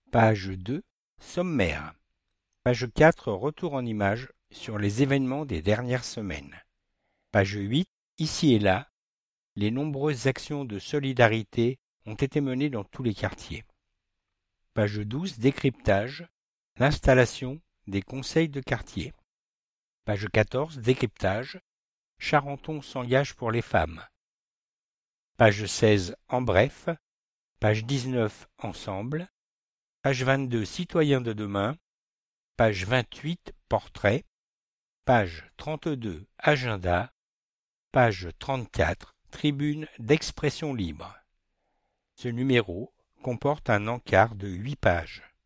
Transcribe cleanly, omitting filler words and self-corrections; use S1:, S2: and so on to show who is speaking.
S1: Page 2, sommaire. Page 4, retour en images sur les événements des dernières semaines. Page 8, ici et là, les nombreuses actions de solidarité ont été menées dans tous les quartiers. Page 12, décryptage, l'installation des conseils de quartier. Page 14, décryptage, Charenton s'engage pour les femmes. Page 16, en bref. Page 19, ensemble. Page 22, citoyens de demain. Page 28, portrait. Page 32, agenda. Page 34, tribune d'expression libre. Ce numéro comporte un encart de 8 pages.